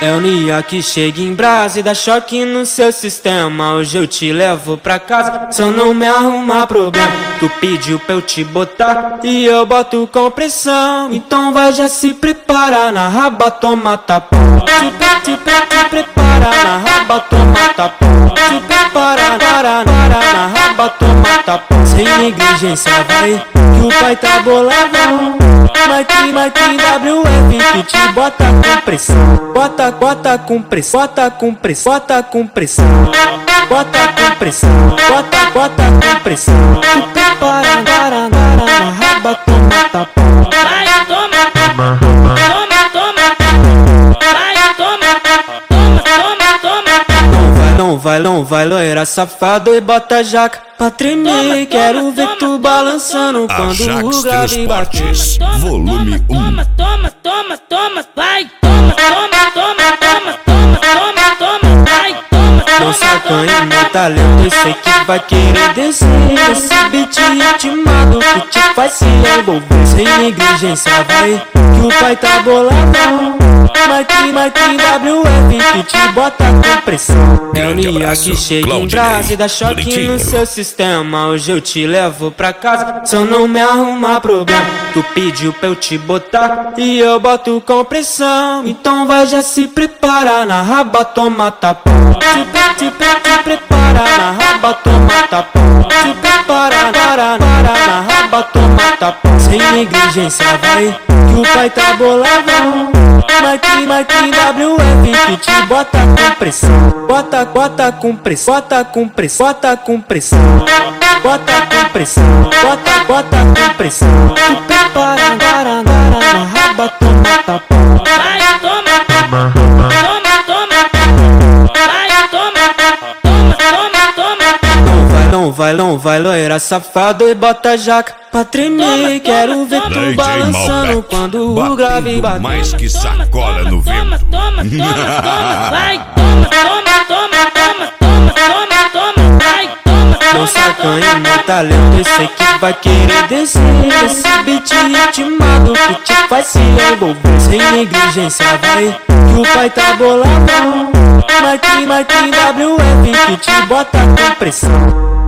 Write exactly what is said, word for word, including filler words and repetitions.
É o Nia que chega em brasa e dá choque no seu sistema. Hoje eu te levo pra casa, só não me arrumar problema. Tu pediu pra eu te botar e eu boto com pressão. Então vai já se prepara, na raba toma tapão. Te, te, te, te prepara, na raba toma tapão. Te prepara, para, para, na raba toma tapão. Sem negligência vai, que o pai tá boladão. Mike, Mike, W F que te bota com pressão. Bota, bota com pressão, bota com pressão, bota com pressão. Bota com pressão, bota, bota com pressão. Tu prepara, para, para, na raba toma tapão. Vai, toma, toma, toma, toma. Vai, toma, toma, toma, toma. Não vai, não vai, não vai, loira safado e bota a jaca pra tremer. Quero ver tu balançando quando o grave bater. Volume um. Toma, toma, toma, toma, vai, toma, toma, toma, toma, toma, toma, toma, vai, toma, Não toma, sacanha meu talento, eu sei que vai querer descer. Esse beat ritmado que te faz se envolver. Sem negligência vai, que o pai tá boladão. Mike, Mike, W F que te bota com pressão. É o Nia que chega em brasa e dá choque no seu sistema. Hoje eu te levo pra casa, só não me arrumar problema. Tu pediu pra eu te botar e eu boto com pressão. Então vai já se prepara, na raba toma tapão. Te, te, te prepara, na raba toma tapão. Te prepara, para, para, na raba toma tapão. Sem negligência vai, que o pai tá boladão. Mike, Mike, W F que te bota com pressão. Bota, bota com pressão, bota com pressão, bota com pressão. Bota com pressão, bota, bota com pressão. Tu prepara, para, para, na raba toma tapão. vai, toma, toma, toma. Vai, toma, toma, toma, toma. Não vai, não vai, não vai, loira safado e bota a jaca pra tremer. Quero ver tu D J balançando Malbec, quando o grave batendo bater. mais que sacola no Toma, vento. toma, toma, toma, vai, toma, toma, toma, toma, toma, toma, toma, vai, toma, Não toma, sacanha meu talento, eu sei que vai querer descer. Esse beat ritmado que te faz se envolver. Sem negligência vai, que o pai tá boladão. Mike, Mike, W F que te bota com pressão.